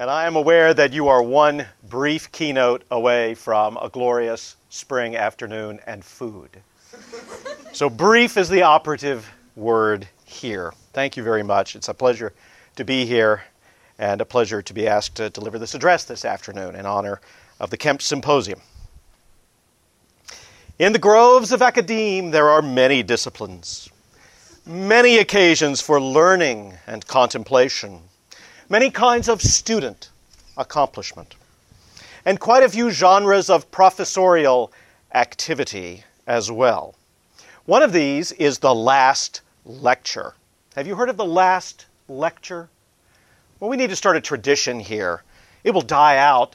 And I am aware that you are one brief keynote away from a glorious spring afternoon and food. So brief is the operative word here. Thank you very much. It's a pleasure to be here and a pleasure to be asked to deliver this address this afternoon in honor of the Kemp Symposium. In the groves of academe, there are many disciplines, many occasions for learning and contemplation, many kinds of student accomplishment, and quite a few genres of professorial activity as well. One of these is the last lecture. Have you heard of the last lecture? Well, we need to start a tradition here. It will die out.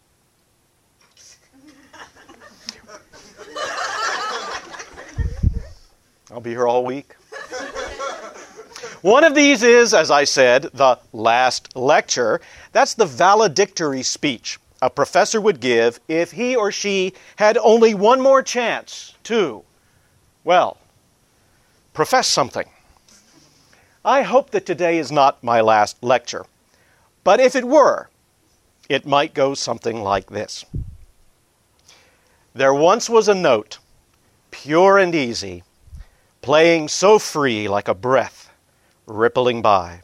I'll be here all week. One of these is, as I said, the last lecture. That's the valedictory speech a professor would give if he or she had only one more chance to, well, profess something. I hope that today is not my last lecture, but if it were, it might go something like this. There once was a note, pure and easy, playing so free like a breath rippling by.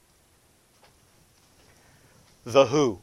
The Who.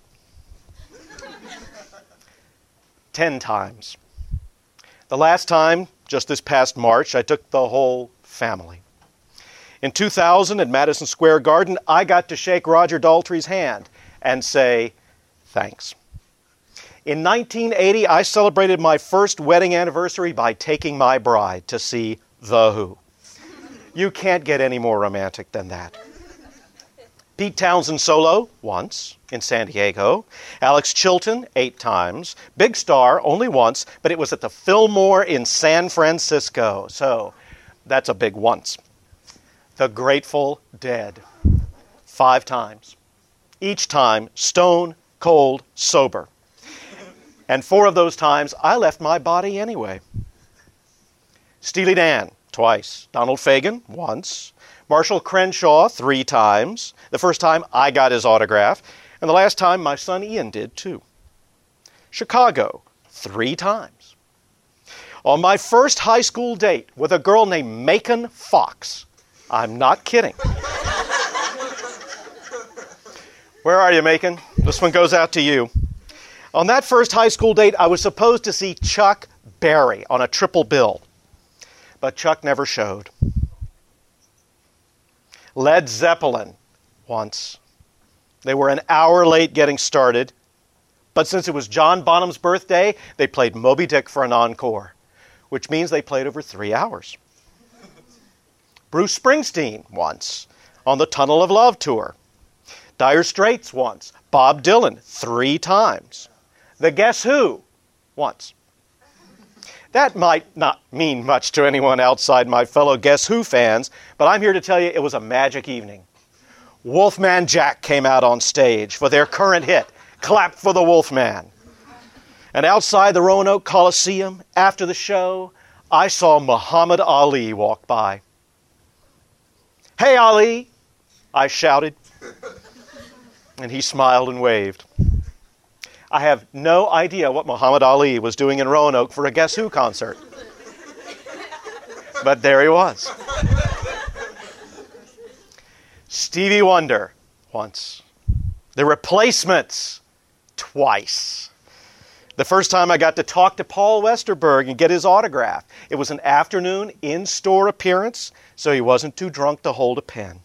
10 times. The last time, just this past March, I took the whole family. In 2000 at Madison Square Garden, I got to shake Roger Daltrey's hand and say, thanks. In 1980, I celebrated my first wedding anniversary by taking my bride to see The Who. You can't get any more romantic than that. Pete Townsend solo, once, in San Diego. Alex Chilton, 8 times. Big Star, only once, but it was at the Fillmore in San Francisco. So, that's a big once. The Grateful Dead, 5 times. Each time, stone cold sober. And 4 of those times, I left my body anyway. Steely Dan, twice. Donald Fagen, once. Marshall Crenshaw, 3 times. The first time I got his autograph, and the last time my son Ian did too. Chicago, 3 times. On my first high school date with a girl named Macon Fox. I'm not kidding. Where are you, Macon? This one goes out to you. On that first high school date, I was supposed to see Chuck Berry on a triple bill. But Chuck never showed. Led Zeppelin, once. They were an hour late getting started, but since it was John Bonham's birthday, they played Moby Dick for an encore, which means they played over 3 hours. Bruce Springsteen, once, on the Tunnel of Love tour. Dire Straits, once. Bob Dylan, 3 times. The Guess Who, once. That might not mean much to anyone outside my fellow Guess Who fans, but I'm here to tell you it was a magic evening. Wolfman Jack came out on stage for their current hit, Clap for the Wolfman. And outside the Roanoke Coliseum, after the show, I saw Muhammad Ali walk by. "Hey, Ali," I shouted, and he smiled and waved. I have no idea what Muhammad Ali was doing in Roanoke for a Guess Who concert. But there he was. Stevie Wonder, once. The Replacements, twice. The first time I got to talk to Paul Westerberg and get his autograph. It was an afternoon in-store appearance, so he wasn't too drunk to hold a pen.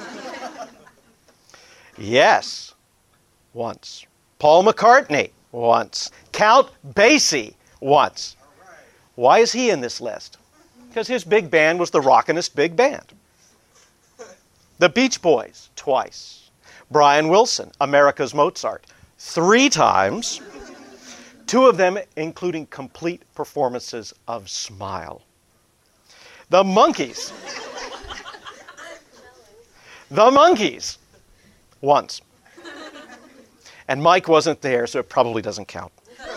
Yes, once. Paul McCartney, once. Count Basie, once. Why is he in this list? Because his big band was the rockin'est big band. The Beach Boys, twice. Brian Wilson, America's Mozart, 3 times. 2 of them including complete performances of Smile. The Monkees. The Monkees, once. And Mike wasn't there, so it probably doesn't count.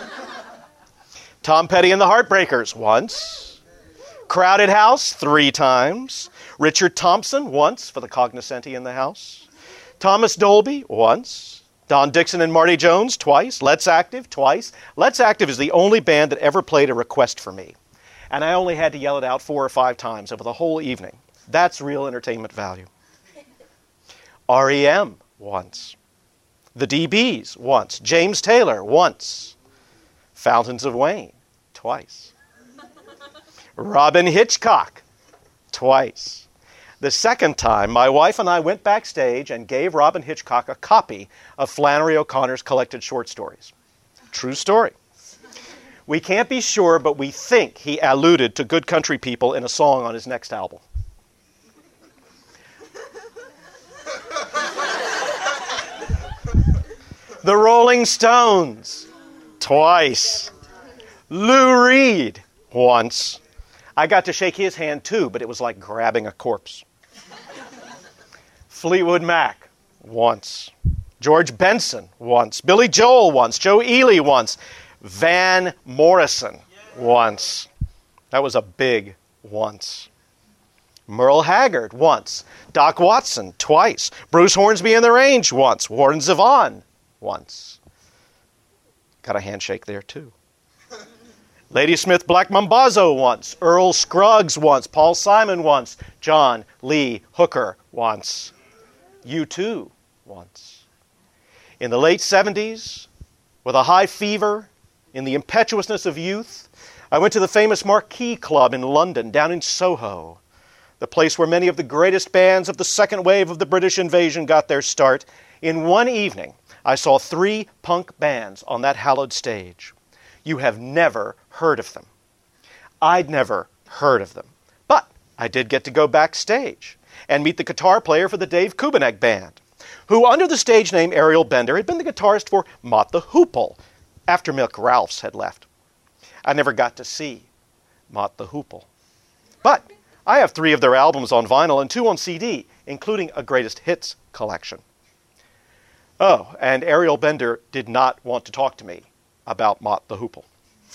Tom Petty and the Heartbreakers, once. Crowded House, 3 times. Richard Thompson, once, for the cognoscenti in the house. Thomas Dolby, once. Don Dixon and Marty Jones, twice. Let's Active, twice. Let's Active is the only band that ever played a request for me. And I only had to yell it out 4 or 5 times over the whole evening. That's real entertainment value. REM, once. The DBs, once. James Taylor, once. Fountains of Wayne, twice. Robin Hitchcock, twice. The second time, my wife and I went backstage and gave Robin Hitchcock a copy of Flannery O'Connor's collected short stories. True story. We can't be sure, but we think he alluded to Good Country People in a song on his next album. The Rolling Stones, twice. Lou Reed, once. I got to shake his hand too, but it was like grabbing a corpse. Fleetwood Mac, once. George Benson, once. Billy Joel, once. Joe Ely, once. Van Morrison, once. That was a big once. Merle Haggard, once. Doc Watson, twice. Bruce Hornsby and the Range, once. Warren Zevon, once. Got a handshake there too. Ladysmith Black Mambazo once. Earl Scruggs once. Paul Simon once. John Lee Hooker once. U2 once. In the late 70s, with a high fever, in the impetuousness of youth, I went to the famous Marquee Club in London, down in Soho, the place where many of the greatest bands of the second wave of the British invasion got their start. In one evening, I saw 3 punk bands on that hallowed stage. You have never heard of them. I'd never heard of them. But I did get to go backstage and meet the guitar player for the Dave Kubenek Band, who, under the stage name Ariel Bender, had been the guitarist for Mott the Hoople after Mick Ralphs had left. I never got to see Mott the Hoople. But I have 3 of their albums on vinyl and 2 on CD, including a greatest hits collection. Oh, and Ariel Bender did not want to talk to me about Mott the Hoople.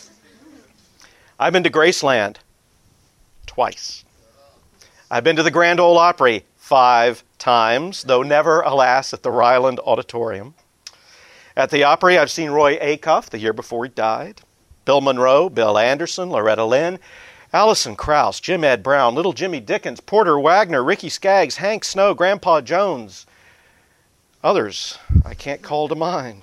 I've been to Graceland twice. I've been to the Grand Ole Opry 5 times, though never, alas, at the Ryland Auditorium. At the Opry, I've seen Roy Acuff the year before he died, Bill Monroe, Bill Anderson, Loretta Lynn, Alison Krauss, Jim Ed Brown, Little Jimmy Dickens, Porter Wagner, Ricky Skaggs, Hank Snow, Grandpa Jones. Others I can't call to mind.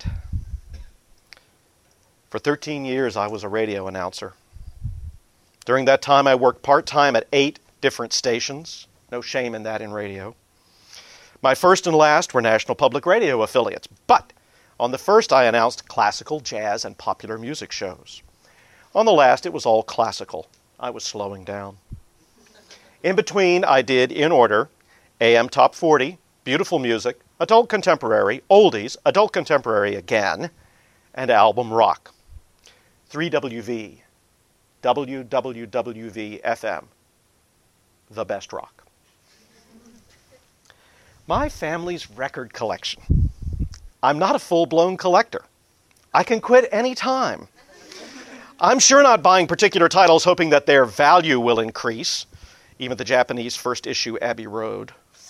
For 13 years, I was a radio announcer. During that time, I worked part-time at 8 different stations. No shame in that in radio. My first and last were National Public Radio affiliates, but on the first I announced classical, jazz, and popular music shows. On the last, it was all classical. I was slowing down. In between, I did, in order, AM Top 40, beautiful music, adult contemporary, oldies, adult contemporary again, and album rock. 3WV, WWWV FM, the best rock. My family's record collection. I'm not a full-blown collector. I can quit any time. I'm sure not buying particular titles hoping that their value will increase. Even the Japanese first issue Abbey Road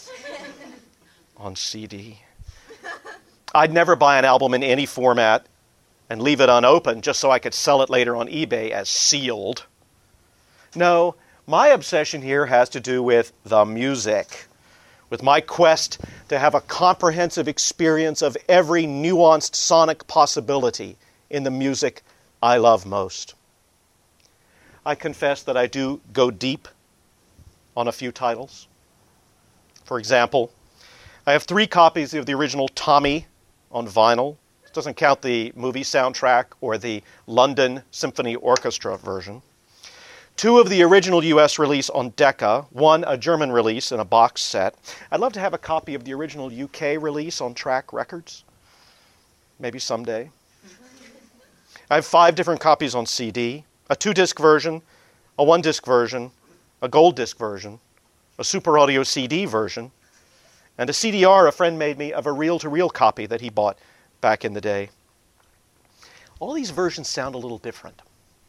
on CD. I'd never buy an album in any format and leave it unopened just so I could sell it later on eBay as sealed. No, my obsession here has to do with the music, with my quest to have a comprehensive experience of every nuanced sonic possibility in the music I love most. I confess that I do go deep on a few titles. For example, I have 3 copies of the original Tommy on vinyl. This doesn't count the movie soundtrack or the London Symphony Orchestra version. 2 of the original U.S. release on Decca, 1 a German release in a box set. I'd love to have a copy of the original UK release on Track Records. Maybe someday. I have 5 different copies on CD, a 2-disc version, a 1-disc version, a gold disc version, a Super Audio CD version, and a CDR a friend made me of a reel-to-reel copy that he bought back in the day. All these versions sound a little different.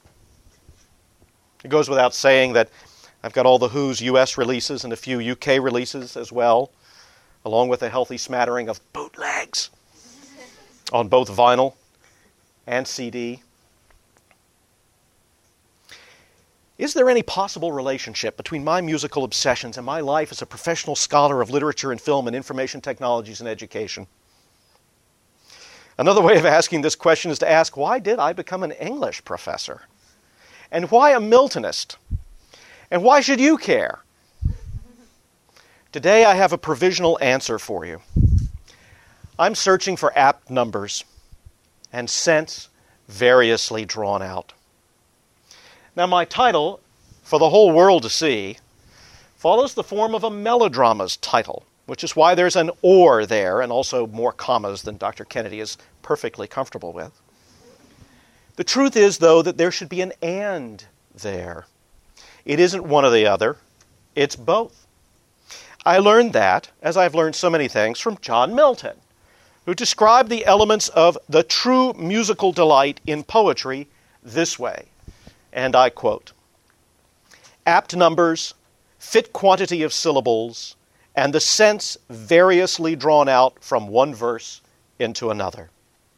It goes without saying that I've got all the Who's U.S. releases and a few UK releases as well, along with a healthy smattering of bootlegs. on both vinyl and CD. Is there any possible relationship between my musical obsessions and my life as a professional scholar of literature and film and information technologies and education? Another way of asking this question is to ask, why did I become an English professor? And why a Miltonist? And why should you care? Today I have a provisional answer for you. I'm searching for apt numbers and sense variously drawn out. Now my title, for the whole world to see, follows the form of a melodrama's title, which is why there's an or there and also more commas than Dr. Kennedy is perfectly comfortable with. The truth is, though, that there should be an and there. It isn't one or the other, it's both. I learned that, as I've learned so many things, from John Milton, who described the elements of the true musical delight in poetry this way, and I quote, "Apt numbers, fit quantity of syllables, and the sense variously drawn out from one verse into another."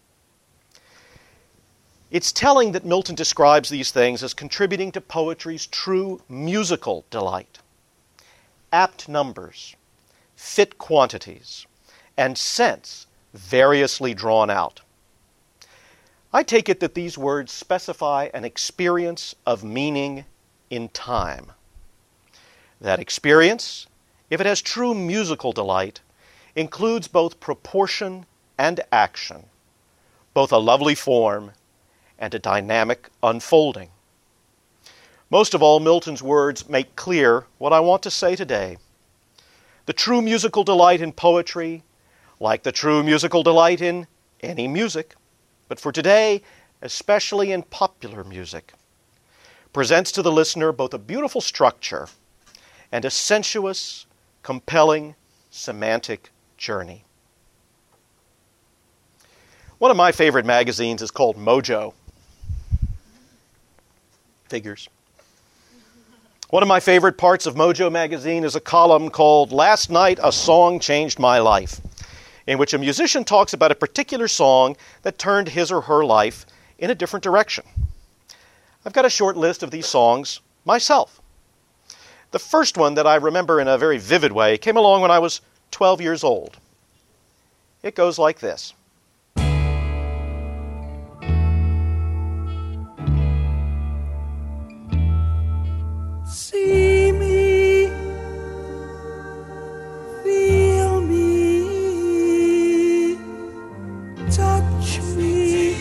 It's telling that Milton describes these things as contributing to poetry's true musical delight. Apt numbers, fit quantities, and sense variously drawn out. I take it that these words specify an experience of meaning in time. That experience, if it has true musical delight, includes both proportion and action, both a lovely form and a dynamic unfolding. Most of all, Milton's words make clear what I want to say today. The true musical delight in poetry, like the true musical delight in any music, but for today, especially in popular music, presents to the listener both a beautiful structure and a sensuous, compelling, semantic journey. One of my favorite magazines is called Mojo. Figures. One of my favorite parts of Mojo magazine is a column called "Last Night a Song Changed My Life," in which a musician talks about a particular song that turned his or her life in a different direction. I've got a short list of these songs myself. The first one that I remember in a very vivid way came along when I was 12 years old. It goes like this. See me, feel me, touch me.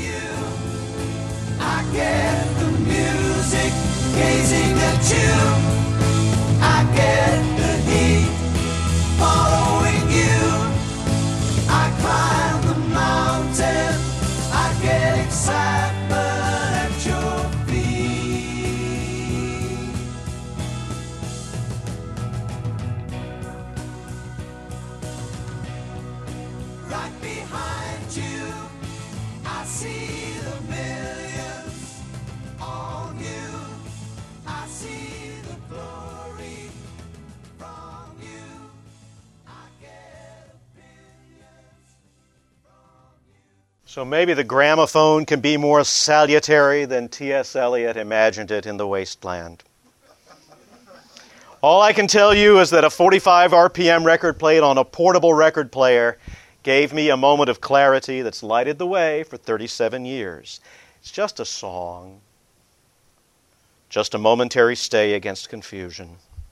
I get the music gazing at you. I get the heat following you. I climb the mountain. I get excitement at your feet. Right behind you, I see the millions on you. I see the glory from you. I get opinions from you. So maybe the gramophone can be more salutary than T.S. Eliot imagined it in The Wasteland. All I can tell you is that a 45 RPM record played on a portable record player gave me a moment of clarity that's lighted the way for 37 years. It's just a song, just a momentary stay against confusion.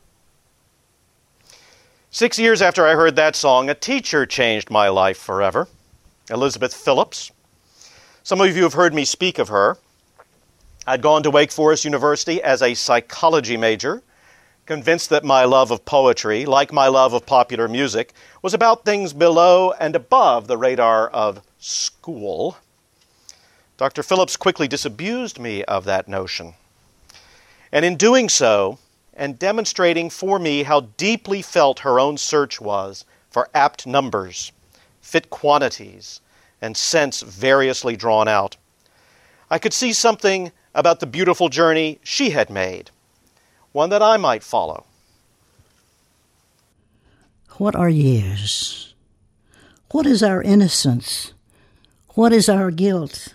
6 years after I heard that song, a teacher changed my life forever, Elizabeth Phillips. Some of you have heard me speak of her. I'd gone to Wake Forest University as a psychology major, convinced that my love of poetry, like my love of popular music, was about things below and above the radar of school. Dr. Phillips quickly disabused me of that notion. And in doing so, and demonstrating for me how deeply felt her own search was for apt numbers, fit quantities, and sense variously drawn out, I could see something about the beautiful journey she had made, one that I might follow. What are years? What is our innocence? What is our guilt?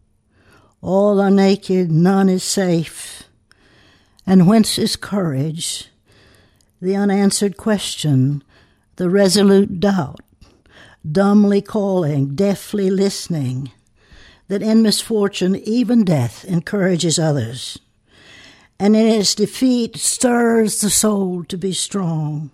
All are naked, none is safe. And whence is courage? The unanswered question, the resolute doubt, dumbly calling, deafly listening, that in misfortune, even death, encourages others, and in its defeat stirs the soul to be strong.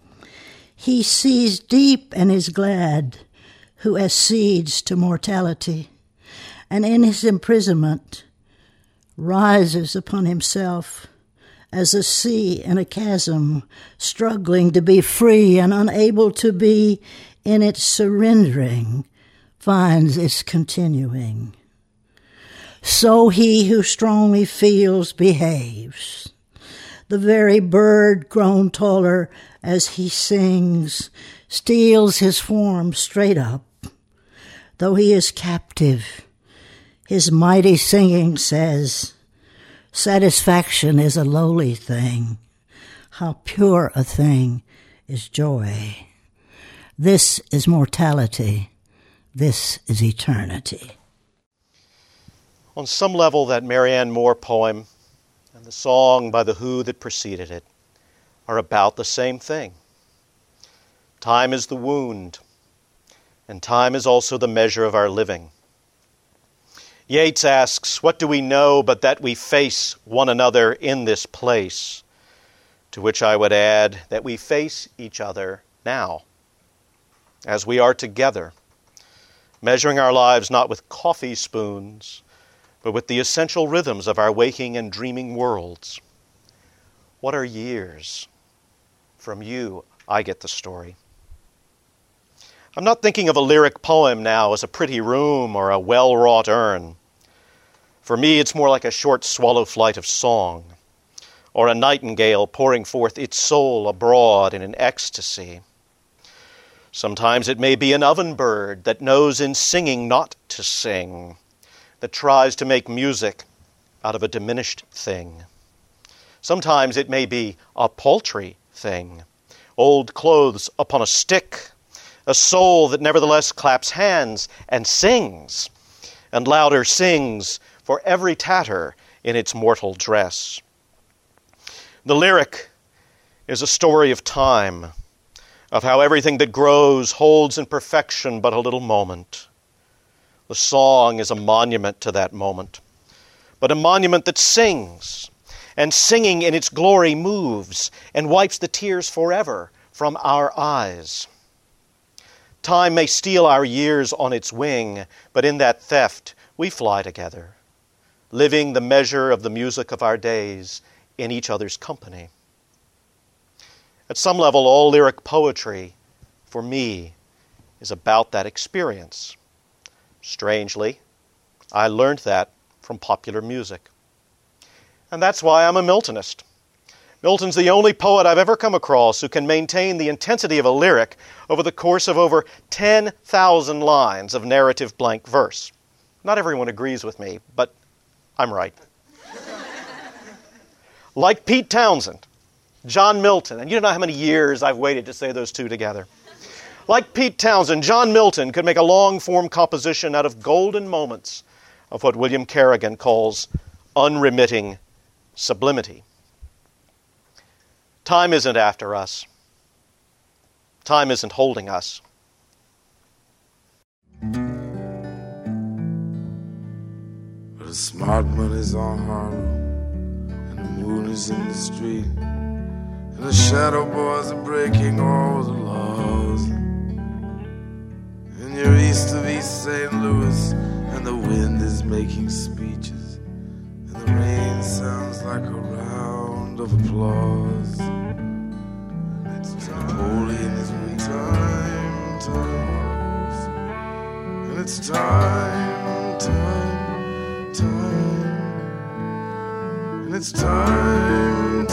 He sees deep and is glad, who accedes to mortality, and in his imprisonment rises upon himself as a sea in a chasm, struggling to be free and unable to be in its surrendering, finds its continuing. So he who strongly feels behaves. The very bird grown taller as he sings steals his form straight up. Though he is captive, his mighty singing says, satisfaction is a lowly thing. How pure a thing is joy. This is mortality. This is eternity. On some level, that Marianne Moore poem and the song by The Who that preceded it are about the same thing. Time is the wound, and time is also the measure of our living. Yeats asks, what do we know but that we face one another in this place? To which I would add that we face each other now, as we are together, measuring our lives not with coffee spoons, but with the essential rhythms of our waking and dreaming worlds. What are years? From you, I get the story. I'm not thinking of a lyric poem now as a pretty room or a well-wrought urn. For me, it's more like a short swallow flight of song, or a nightingale pouring forth its soul abroad in an ecstasy. Sometimes it may be an oven bird that knows in singing not to sing, that tries to make music out of a diminished thing. Sometimes it may be a paltry thing, old clothes upon a stick, a soul that nevertheless claps hands and sings, and louder sings for every tatter in its mortal dress. The lyric is a story of time, of how everything that grows holds in perfection but a little moment. The song is a monument to that moment, but a monument that sings, and singing in its glory moves and wipes the tears forever from our eyes. Time may steal our years on its wing, but in that theft we fly together, living the measure of the music of our days in each other's company. At some level, all lyric poetry, for me, is about that experience. Strangely, I learned that from popular music. And that's why I'm a Miltonist. Milton's the only poet I've ever come across who can maintain the intensity of a lyric over the course of over 10,000 lines of narrative blank verse. Not everyone agrees with me, but I'm right. Like Pete Townsend, John Milton, and you don't know how many years I've waited to say those two together. Like Pete Townsend, John Milton could make a long-form composition out of golden moments of what William Kerrigan calls unremitting sublimity. Time isn't after us. Time isn't holding us. But a smart man is on Harlow, and the moon is in the street, and the shadow boys are breaking all the laws. And you're east of East St. Louis, and the wind is making speeches, and the rain sounds like a round of applause. And it's Napoleon is when time was, and it's time, and it's time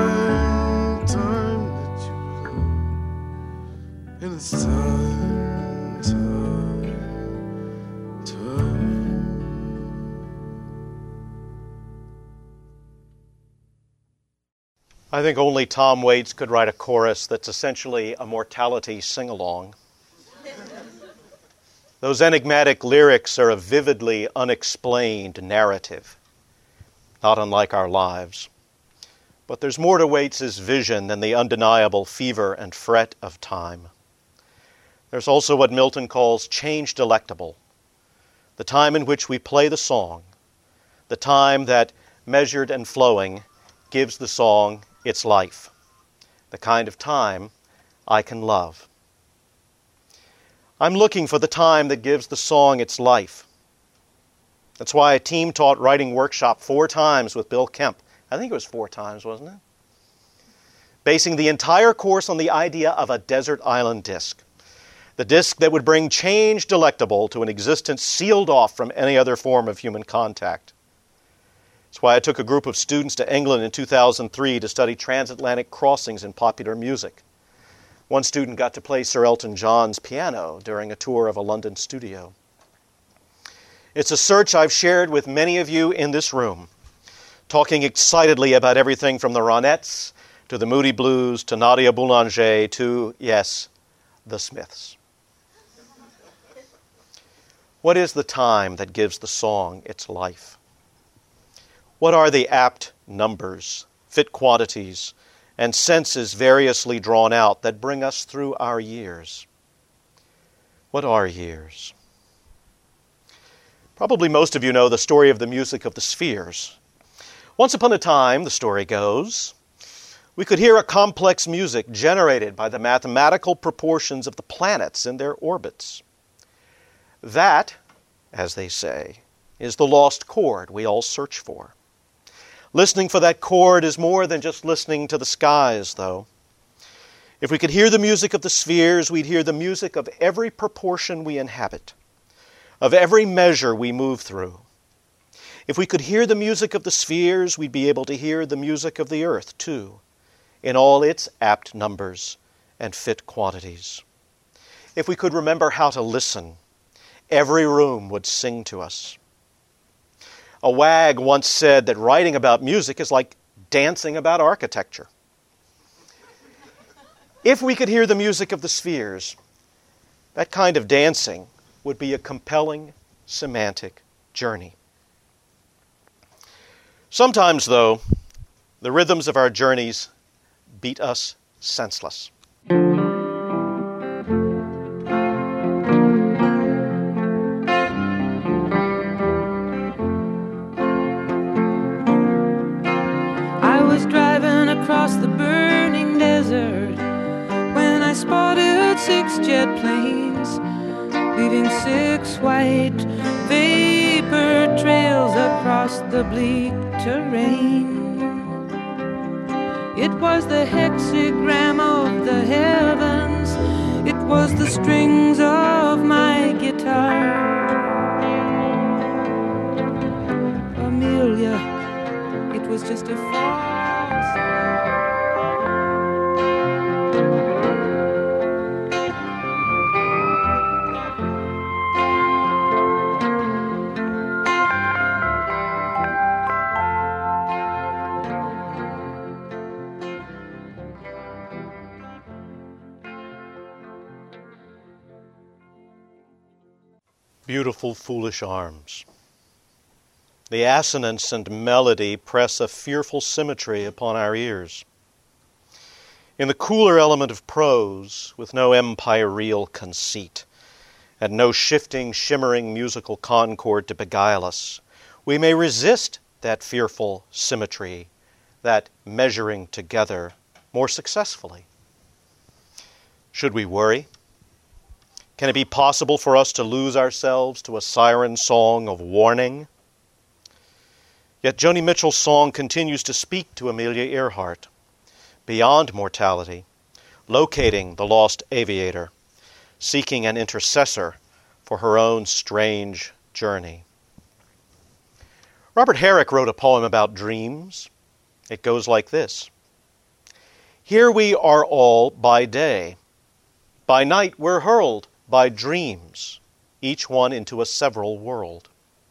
that you love, and it's time. I think only Tom Waits could write a chorus that's essentially a mortality sing-along. Those enigmatic lyrics are a vividly unexplained narrative, not unlike our lives. But there's more to Waits's vision than the undeniable fever and fret of time. There's also what Milton calls change delectable, the time in which we play the song, the time that, measured and flowing, gives the song its life, the kind of time I can love. I'm looking for the time that gives the song its life. That's why I team-taught writing workshop 4 times with Bill Kemp. I think it was 4 times, wasn't it? Basing the entire course on the idea of a desert island disc. The disc that would bring change delectable to an existence sealed off from any other form of human contact. That's why I took a group of students to England in 2003 to study transatlantic crossings in popular music. One student got to play Sir Elton John's piano during a tour of a London studio. It's a search I've shared with many of you in this room, talking excitedly about everything from the Ronettes to the Moody Blues to Nadia Boulanger to, yes, the Smiths. What is the time that gives the song its life? What are the apt numbers, fit quantities, and senses variously drawn out that bring us through our years? What are years? Probably most of you know the story of the music of the spheres. Once upon a time, the story goes, we could hear a complex music generated by the mathematical proportions of the planets in their orbits. That, as they say, is the lost chord we all search for. Listening for that chord is more than just listening to the skies, though. If we could hear the music of the spheres, we'd hear the music of every proportion we inhabit, of every measure we move through. If we could hear the music of the spheres, we'd be able to hear the music of the earth, too, in all its apt numbers and fit quantities. If we could remember how to listen, every room would sing to us. A wag once said that writing about music is like dancing about architecture. If we could hear the music of the spheres, that kind of dancing would be a compelling semantic journey. Sometimes, though, the rhythms of our journeys beat us senseless. I was driving across the burning desert when I spotted 6 jet planes, leaving 6 white vapor trails across the bleak terrain. It was the hexagram of the heavens, it was the strings of my guitar. Amelia, it was just a false. Beautiful, foolish arms. The assonance and melody press a fearful symmetry upon our ears. In the cooler element of prose, with no empyreal conceit, and no shifting, shimmering musical concord to beguile us, we may resist that fearful symmetry, that measuring together, more successfully. Should we worry? Can it be possible for us to lose ourselves to a siren song of warning? Yet Joni Mitchell's song continues to speak to Amelia Earhart, beyond mortality, locating the lost aviator, seeking an intercessor for her own strange journey. Robert Herrick wrote a poem about dreams. It goes like this. Here we are all by day. By night we're hurled by dreams, each one into a several world.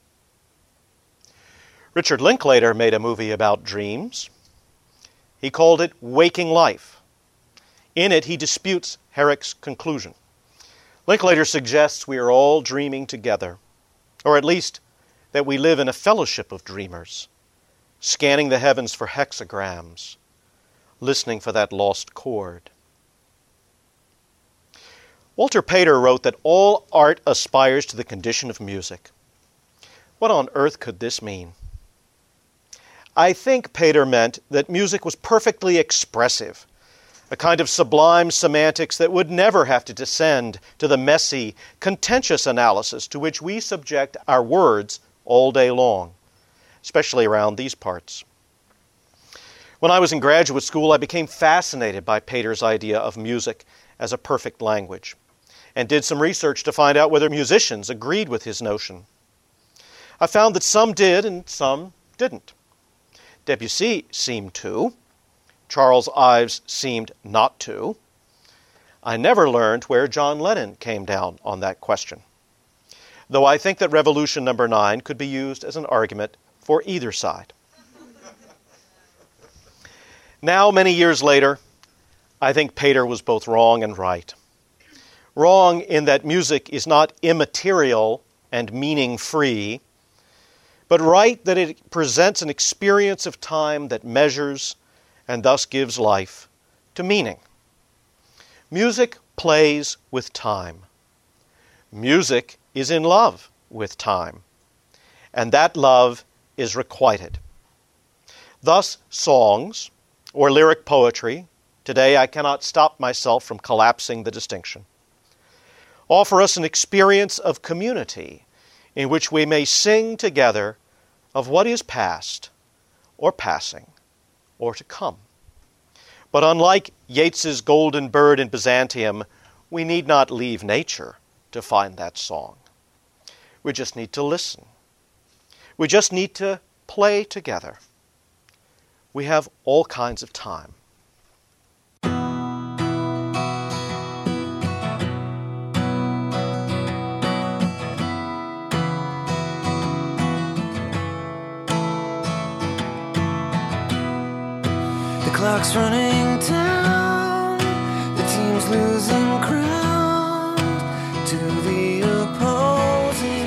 Richard Linklater made a movie about dreams. He called it Waking Life. In it, he disputes Herrick's conclusion. Linklater suggests we are all dreaming together, or at least that we live in a fellowship of dreamers, scanning the heavens for hexagrams, listening for that lost chord. Walter Pater wrote that all art aspires to the condition of music. What on earth could this mean? I think Pater meant that music was perfectly expressive, a kind of sublime semantics that would never have to descend to the messy, contentious analysis to which we subject our words all day long, especially around these parts. When I was in graduate school, I became fascinated by Pater's idea of music as a perfect language, and did some research to find out whether musicians agreed with his notion. I found that some did and some didn't. Debussy seemed to. Charles Ives seemed not to. I never learned where John Lennon came down on that question, though I think that Revolution No. 9 could be used as an argument for either side. Now, many years later, I think Pater was both wrong and right. Wrong in that music is not immaterial and meaning-free, but right that it presents an experience of time that measures and thus gives life to meaning. Music plays with time. Music is in love with time, and that love is requited. Thus, songs, or lyric poetry, today I cannot stop myself from collapsing the distinction, offer us an experience of community in which we may sing together of what is past, or passing, or to come. But unlike Yeats's Golden Bird in Byzantium, we need not leave nature to find that song. We just need to listen. We just need to play together. We have all kinds of time. Clock's running down, the team's losing ground to the opposing.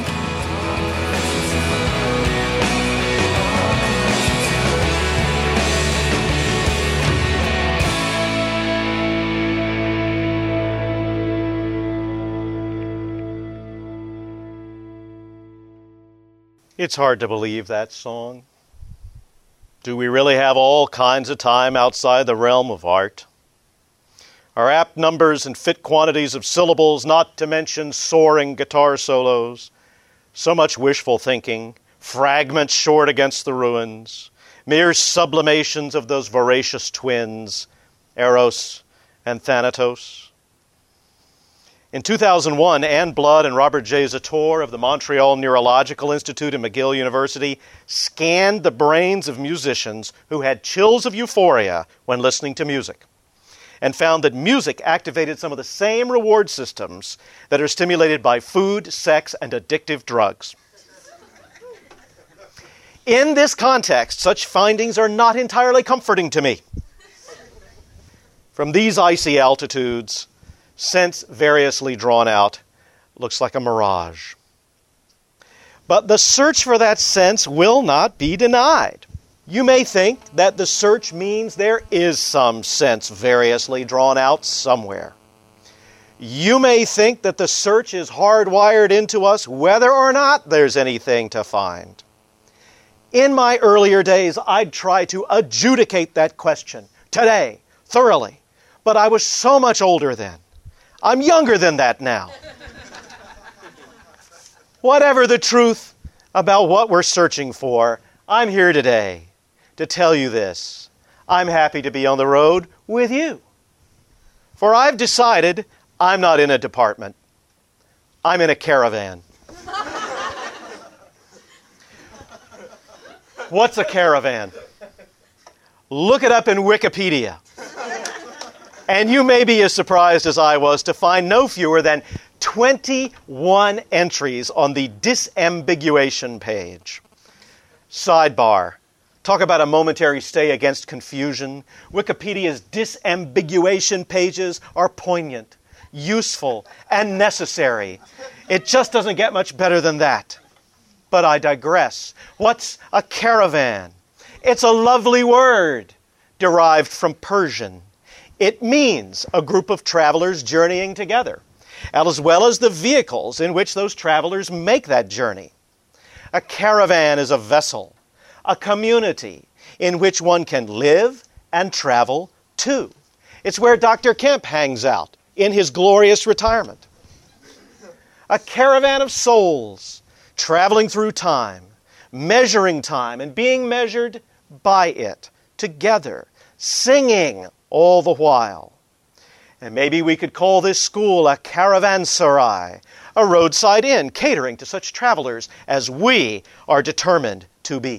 It's hard to believe that song. Do we really have all kinds of time outside the realm of art? Are apt numbers and fit quantities of syllables, not to mention soaring guitar solos, so much wishful thinking, fragments short against the ruins, mere sublimations of those voracious twins, Eros and Thanatos? In 2001, Ann Blood and Robert J. Zator of the Montreal Neurological Institute and McGill University scanned the brains of musicians who had chills of euphoria when listening to music, and found that music activated some of the same reward systems that are stimulated by food, sex, and addictive drugs. In this context, such findings are not entirely comforting to me. From these icy altitudes, sense variously drawn out looks like a mirage. But the search for that sense will not be denied. You may think that the search means there is some sense variously drawn out somewhere. You may think that the search is hardwired into us whether or not there's anything to find. In my earlier days, I'd try to adjudicate that question today, thoroughly, but I was so much older then. I'm younger than that now. Whatever the truth about what we're searching for, I'm here today to tell you this. I'm happy to be on the road with you. For I've decided I'm not in a department. I'm in a caravan. What's a caravan? Look it up in Wikipedia. And you may be as surprised as I was to find no fewer than 21 entries on the disambiguation page. Sidebar. Talk about a momentary stay against confusion. Wikipedia's disambiguation pages are poignant, useful, and necessary. It just doesn't get much better than that. But I digress. What's a caravan? It's a lovely word derived from Persian. It means a group of travelers journeying together, as well as the vehicles in which those travelers make that journey. A caravan is a vessel, a community in which one can live and travel to. It's where Dr. Kemp hangs out in his glorious retirement. A caravan of souls traveling through time, measuring time and being measured by it, together, singing all the while. And maybe we could call this school a caravanserai, a roadside inn catering to such travelers as we are determined to be.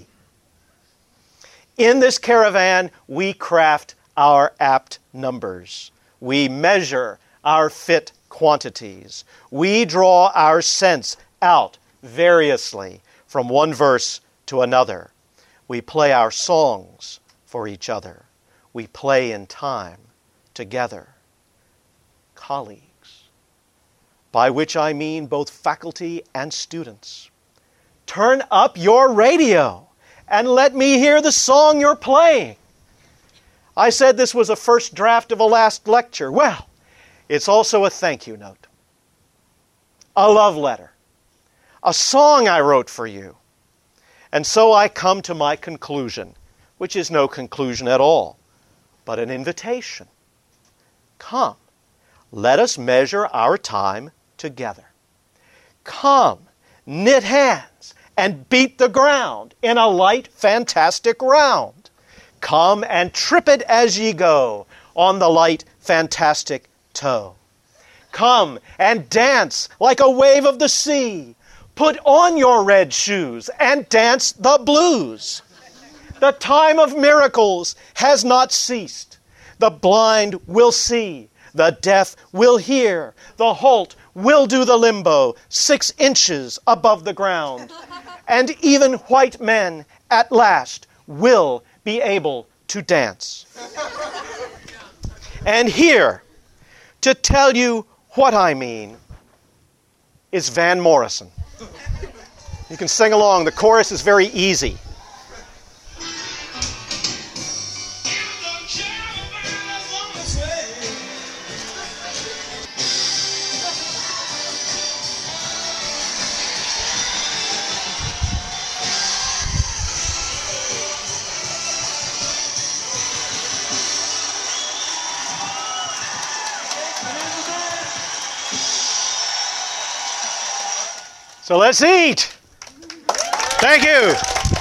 In this caravan, we craft our apt numbers. We measure our fit quantities. We draw our sense out variously from one verse to another. We play our songs for each other. We play in time together. Colleagues, by which I mean both faculty and students, turn up your radio and let me hear the song you're playing. I said this was a first draft of a last lecture. Well, it's also a thank you note, a love letter, a song I wrote for you. And so I come to my conclusion, which is no conclusion at all, but an invitation. Come, let us measure our time together. Come, knit hands and beat the ground in a light, fantastic round. Come and trip it as ye go on the light, fantastic toe. Come and dance like a wave of the sea. Put on your red shoes and dance the blues. The time of miracles has not ceased. The blind will see. The deaf will hear. The halt will do the limbo 6 inches above the ground. And even white men at last will be able to dance. And here, to tell you what I mean, is Van Morrison. You can sing along. The chorus is very easy. So let's eat. Thank you.